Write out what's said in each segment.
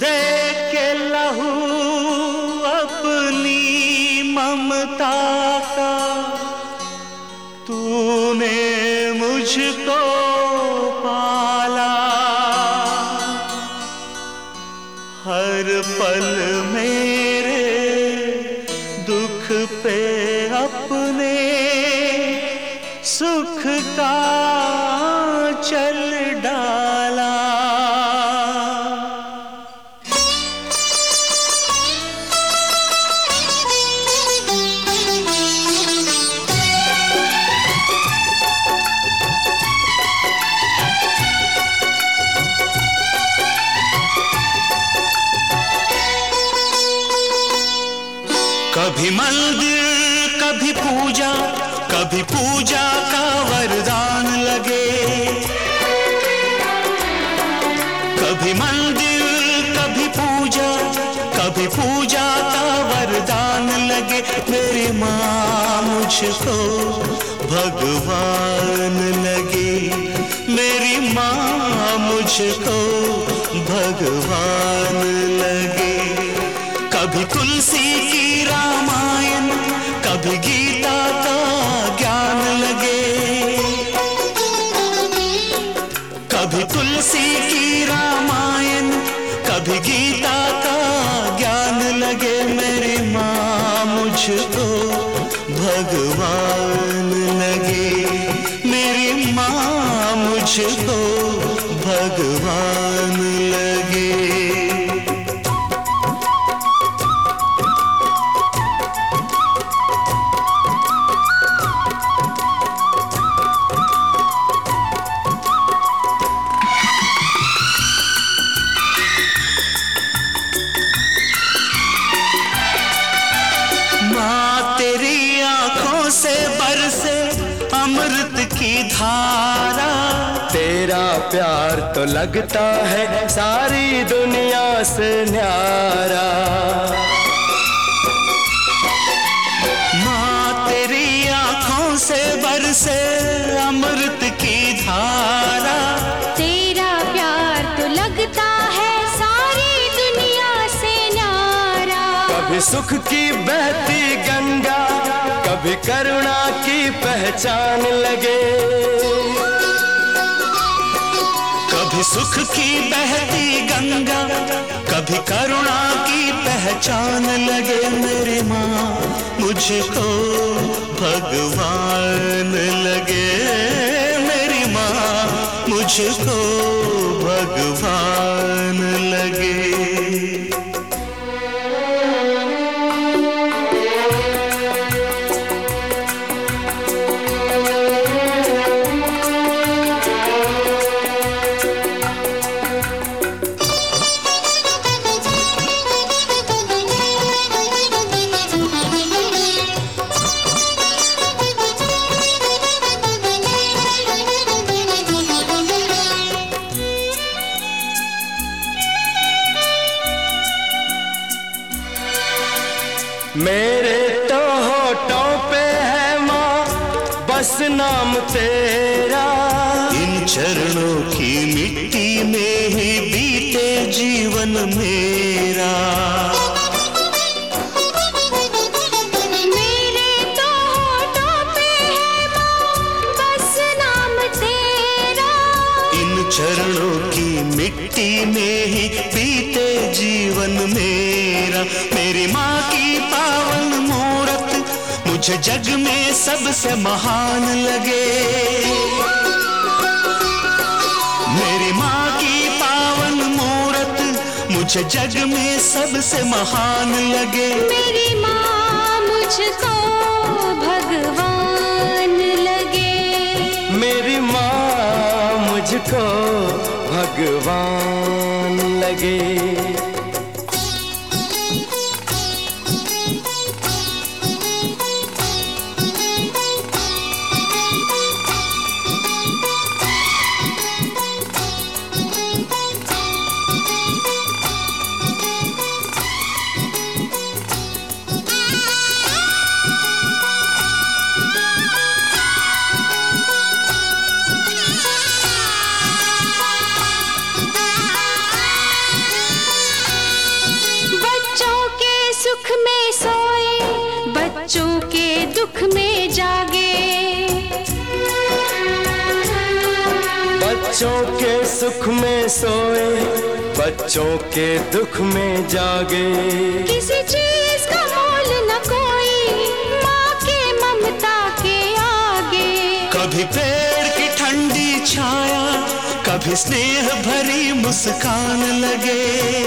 दे के लहू अपनी ममता का तूने मुझको पाला। हर पल मेरे दुख पे अपने सुख का चल डाला। कभी मंदिर कभी पूजा, कभी पूजा का वरदान लगे। कभी मंदिर कभी पूजा, कभी पूजा का वरदान लगे। मेरी माँ मुझको भगवान लगे। मेरी माँ मुझको भगवान लगे। कभी तुलसी की रामायण, कभी गीता का ज्ञान लगे। कभी तुलसी की रामायण, कभी गीता का ज्ञान लगे। मेरी माँ मुझको भगवान लगे। मेरी माँ मुझको भगवान लगे। तेरी आंखों से बरसे अमृत की धारा। तेरा प्यार तो लगता है सारी दुनिया से न्यारा। माँ तेरी आंखों से बरसे अमृत की धारा। तेरा प्यार तो लगता है सारी दुनिया से न्यारा। कभी सुख की बहती गंगा, कभी करुणा की पहचान लगे। कभी सुख की बहती गंगा, कभी करुणा की पहचान लगे। मेरी माँ मुझको भगवान लगे। मेरी माँ मुझको भगवान लगे। मेरे तो होठों पे है माँ बस नाम तेरा। इन चरणों की मिट्टी में ही बीते जीवन मेरा। मेरे तो होठों पे है माँ बस नाम तेरा। इन चरणों की मिट्टी में ही बीते जीवन मेरा। मेरी माँ की पावन मूरत मुझे जग में सबसे महान लगे। मेरी माँ की पावन मूरत मुझे जग में सबसे महान लगे। मेरी माँ मुझको भगवान लगे। मेरी माँ मुझको भगवान लगे। बच्चों के दुख में जागे, बच्चों के सुख में सोए, बच्चों के दुख में जागे। किसी चीज का मोल न कोई माँ के ममता के आगे। कभी पेड़ की ठंडी छाया, कभी स्नेह भरी मुस्कान लगे,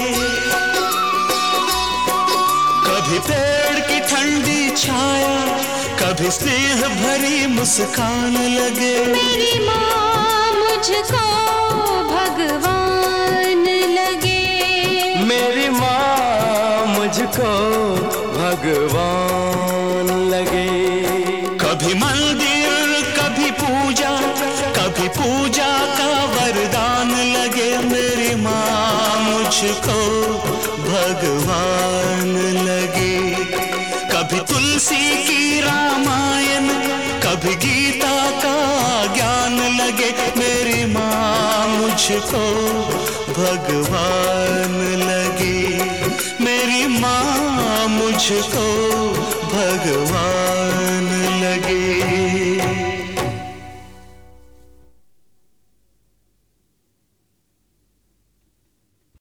कभी पेड़ की ठंडी छाया, कभी स्नेह भरी मुस्कान लगे। मेरी माँ मुझको भगवान लगे, मेरी माँ मुझको भगवान लगे। कभी मंदिर कभी पूजा, कभी पूजा का वरदान लगे। मेरी माँ मुझको भगवान लगे। कभी तुलसी की रामायण, कभी गीता का ज्ञान लगे। मेरी माँ मुझको भगवान लगे, मेरी माँ मुझको भगवान